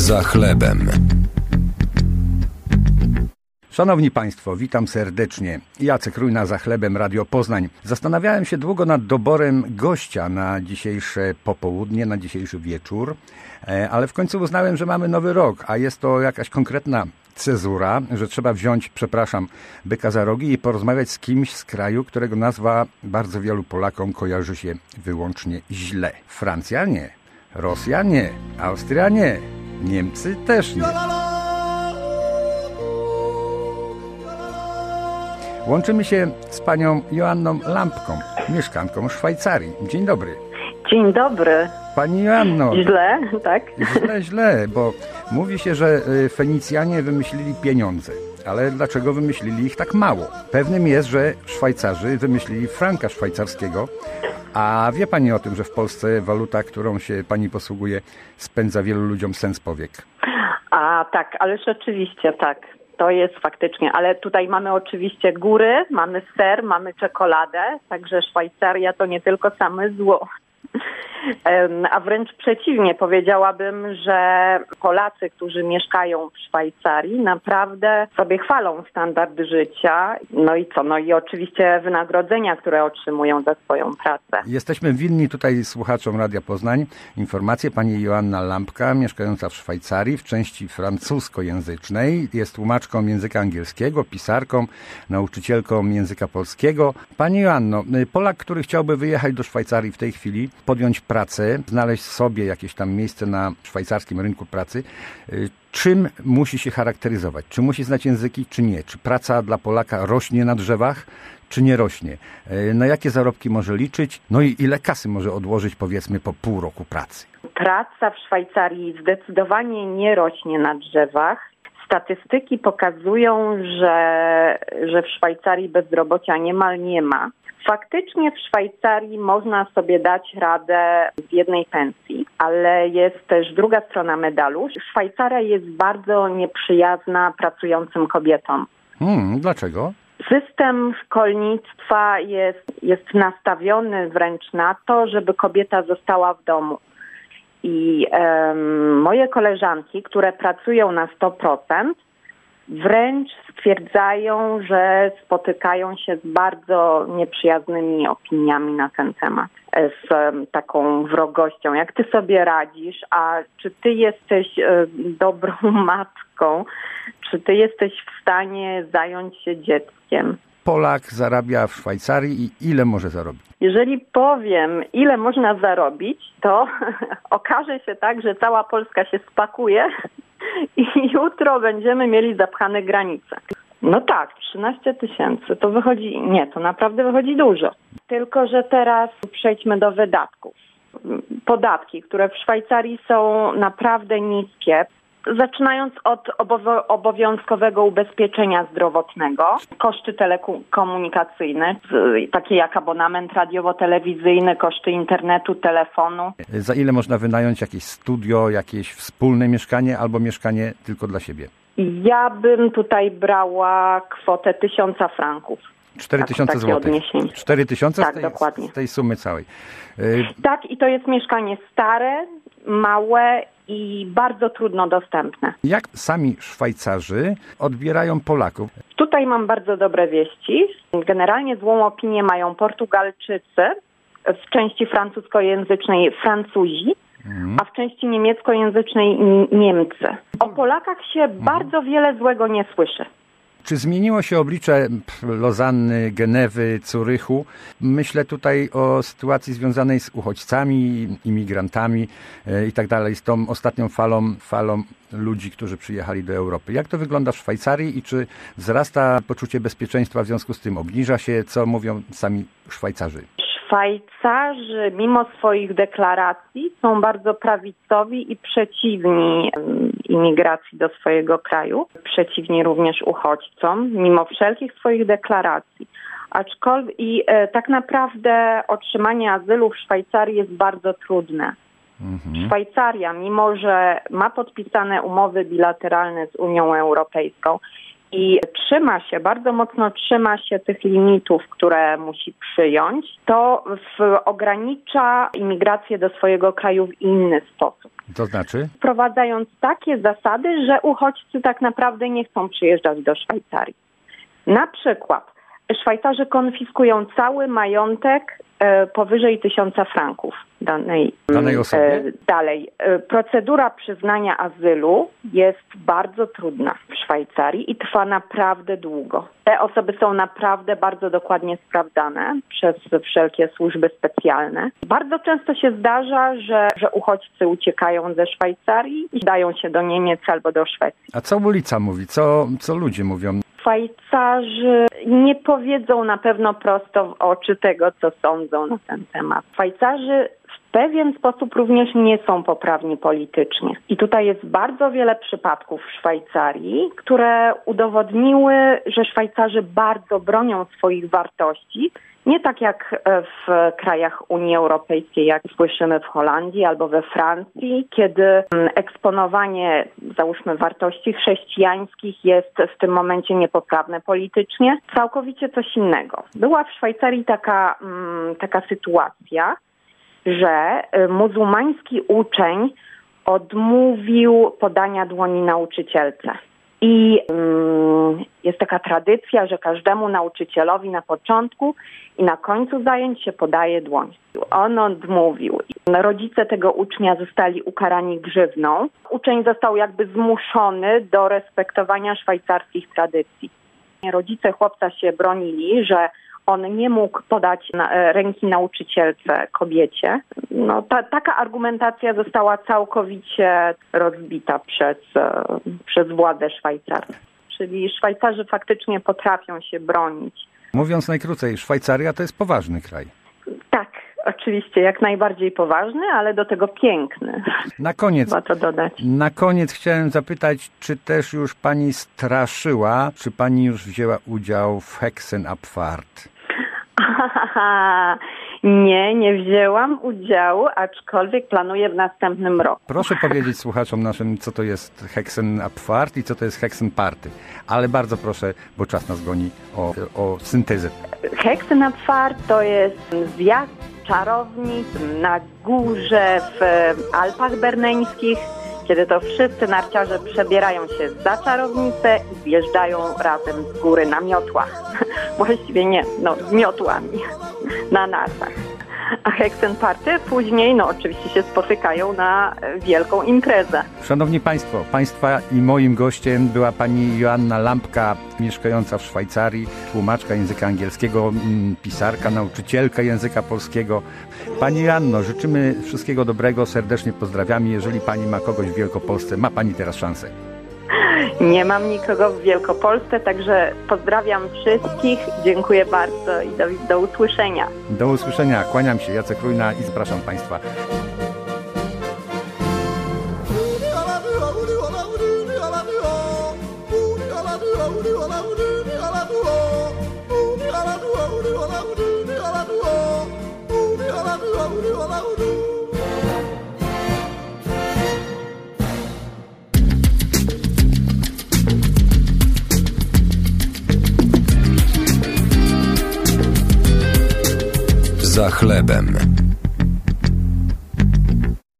za chlebem. Szanowni Państwo, witam serdecznie. Jacek Rujna, Za chlebem, Radio Poznań. Zastanawiałem się długo nad doborem gościa na dzisiejsze popołudnie, na dzisiejszy wieczór, ale w końcu uznałem, że mamy nowy rok, a jest to jakaś konkretna cezura, że trzeba wziąć, byka za rogi i porozmawiać z kimś z kraju, którego nazwa bardzo wielu Polakom kojarzy się wyłącznie źle. Francja nie, Rosja nie, Austria nie, Niemcy też nie. Łączymy się z panią Joanną Lampką, mieszkanką Szwajcarii. Dzień dobry. Dzień dobry. Pani Joanno. Źle, tak? Źle, bo mówi się, że Fenicjanie wymyślili pieniądze. Ale dlaczego wymyślili ich tak mało? Pewnym jest, że Szwajcarzy wymyślili franka szwajcarskiego. A wie pani o tym, że w Polsce waluta, którą się pani posługuje, spędza wielu ludziom sens powiek? A tak, ależ oczywiście tak. To jest faktycznie, ale tutaj mamy oczywiście góry, mamy ser, mamy czekoladę, także Szwajcaria to nie tylko same zło. A wręcz przeciwnie, powiedziałabym, że Polacy, którzy mieszkają w Szwajcarii, naprawdę sobie chwalą standard życia. No i co? No i oczywiście wynagrodzenia, które otrzymują za swoją pracę. Jesteśmy winni tutaj słuchaczom Radia Poznań informację. Pani Joanna Lampka, mieszkająca w Szwajcarii, w części francuskojęzycznej, jest tłumaczką języka angielskiego, pisarką, nauczycielką języka polskiego. Pani Joanno, Polak, który chciałby wyjechać do Szwajcarii w tej chwili, podjąć pracę, znaleźć sobie jakieś tam miejsce na szwajcarskim rynku pracy, czym musi się charakteryzować? Czy musi znać języki, czy nie? Czy praca dla Polaka rośnie na drzewach, czy nie rośnie? Na jakie zarobki może liczyć? No i ile kasy może odłożyć, powiedzmy, po pół roku pracy? Praca w Szwajcarii zdecydowanie nie rośnie na drzewach. Statystyki pokazują, że w Szwajcarii bezrobocia niemal nie ma. Faktycznie w Szwajcarii można sobie dać radę z jednej pensji, ale jest też druga strona medalu. Szwajcaria jest bardzo nieprzyjazna pracującym kobietom. Dlaczego? System szkolnictwa jest nastawiony wręcz na to, żeby kobieta została w domu. I moje koleżanki, które pracują na 100%, wręcz stwierdzają, że spotykają się z bardzo nieprzyjaznymi opiniami na ten temat, z taką wrogością. Jak ty sobie radzisz, a czy ty jesteś dobrą matką, czy ty jesteś w stanie zająć się dzieckiem? Polak zarabia w Szwajcarii i ile może zarobić? Jeżeli powiem, ile można zarobić, to okaże się tak, że cała Polska się spakuje i jutro będziemy mieli zapchane granice. No tak, 13 000 to wychodzi, nie, to naprawdę wychodzi dużo. Tylko że teraz przejdźmy do wydatków. Podatki, które w Szwajcarii są naprawdę niskie. Zaczynając od obowiązkowego ubezpieczenia zdrowotnego, koszty telekomunikacyjne, takie jak abonament radiowo-telewizyjny, koszty internetu, telefonu. Za ile można wynająć jakieś studio, jakieś wspólne mieszkanie albo mieszkanie tylko dla siebie? Ja bym tutaj brała kwotę 1000 franków. 4000 zł. 4000 tak, dokładnie. Z tej sumy całej. Tak, i to jest mieszkanie stare, małe i bardzo trudno dostępne. Jak sami Szwajcarzy odbierają Polaków? Tutaj mam bardzo dobre wieści. Generalnie złą opinię mają Portugalczycy, w części francuskojęzycznej Francuzi, a w części niemieckojęzycznej Niemcy. O Polakach się bardzo wiele złego nie słyszy. Czy zmieniło się oblicze Lozanny, Genewy, Zurychu? Myślę tutaj o sytuacji związanej z uchodźcami, imigrantami i tak dalej, z tą ostatnią falą ludzi, którzy przyjechali do Europy. Jak to wygląda w Szwajcarii i czy wzrasta poczucie bezpieczeństwa w związku z tym? Obniża się, co mówią sami Szwajcarzy? Szwajcarzy mimo swoich deklaracji są bardzo prawicowi i przeciwni imigracji do swojego kraju, przeciwni również uchodźcom, mimo wszelkich swoich deklaracji. Aczkolwiek tak naprawdę otrzymanie azylu w Szwajcarii jest bardzo trudne. Szwajcaria, mimo że ma podpisane umowy bilateralne z Unią Europejską i bardzo mocno trzyma się tych limitów, które musi przyjąć, to ogranicza imigrację do swojego kraju w inny sposób. To znaczy? Wprowadzając takie zasady, że uchodźcy tak naprawdę nie chcą przyjeżdżać do Szwajcarii. Na przykład Szwajcarzy konfiskują cały majątek powyżej 1000 franków danej osobie. Dalej. Procedura przyznania azylu jest bardzo trudna w Szwajcarii i trwa naprawdę długo. Te osoby są naprawdę bardzo dokładnie sprawdzane przez wszelkie służby specjalne. Bardzo często się zdarza, że uchodźcy uciekają ze Szwajcarii i dają się do Niemiec albo do Szwecji. A co ulica mówi? Co ludzie mówią? Szwajcarzy nie powiedzą na pewno prosto w oczy tego, co sądzą na ten temat. Szwajcarzy w pewien sposób również nie są poprawni politycznie. I tutaj jest bardzo wiele przypadków w Szwajcarii, które udowodniły, że Szwajcarzy bardzo bronią swoich wartości. Nie tak jak w krajach Unii Europejskiej, jak słyszymy w Holandii albo we Francji, kiedy eksponowanie, załóżmy, wartości chrześcijańskich jest w tym momencie niepoprawne politycznie. Całkowicie coś innego. Była w Szwajcarii taka sytuacja, że muzułmański uczeń odmówił podania dłoni nauczycielce. I jest taka tradycja, że każdemu nauczycielowi na początku i na końcu zajęć się podaje dłoń. On odmówił. Rodzice tego ucznia zostali ukarani grzywną. Uczeń został jakby zmuszony do respektowania szwajcarskich tradycji. Rodzice chłopca się bronili, że on nie mógł podać ręki nauczycielce, kobiecie. No, taka argumentacja została całkowicie rozbita przez władze szwajcarskie. Czyli Szwajcarzy faktycznie potrafią się bronić. Mówiąc najkrócej, Szwajcaria to jest poważny kraj. Tak, oczywiście, jak najbardziej poważny, ale do tego piękny. Na koniec, trzeba to dodać. Na koniec chciałem zapytać, czy też już pani straszyła, czy pani już wzięła udział w Hexenabfahrt? Nie wzięłam udziału, aczkolwiek planuję w następnym roku. Proszę powiedzieć słuchaczom naszym, co to jest Hexenabfahrt i co to jest Hexenparty. Ale bardzo proszę, bo czas nas goni, o syntezę. Hexenabfahrt to jest zjazd czarownic na górze w Alpach Berneńskich, kiedy to wszyscy narciarze przebierają się za czarownicę i zjeżdżają razem z góry na miotłach. Właściwie nie, z miotłami na nartach. A Hexenparty później, oczywiście się spotykają na wielką imprezę. Szanowni Państwo, Państwa i moim gościem była pani Joanna Lampka, mieszkająca w Szwajcarii, tłumaczka języka angielskiego, pisarka, nauczycielka języka polskiego. Pani Joanno, życzymy wszystkiego dobrego, serdecznie pozdrawiamy. Jeżeli pani ma kogoś w Wielkopolsce, ma pani teraz szansę. Nie mam nikogo w Wielkopolsce, także pozdrawiam wszystkich. Dziękuję bardzo i do usłyszenia. Do usłyszenia. Kłaniam się. Jacek Rujna i zapraszam Państwa. Za chlebem.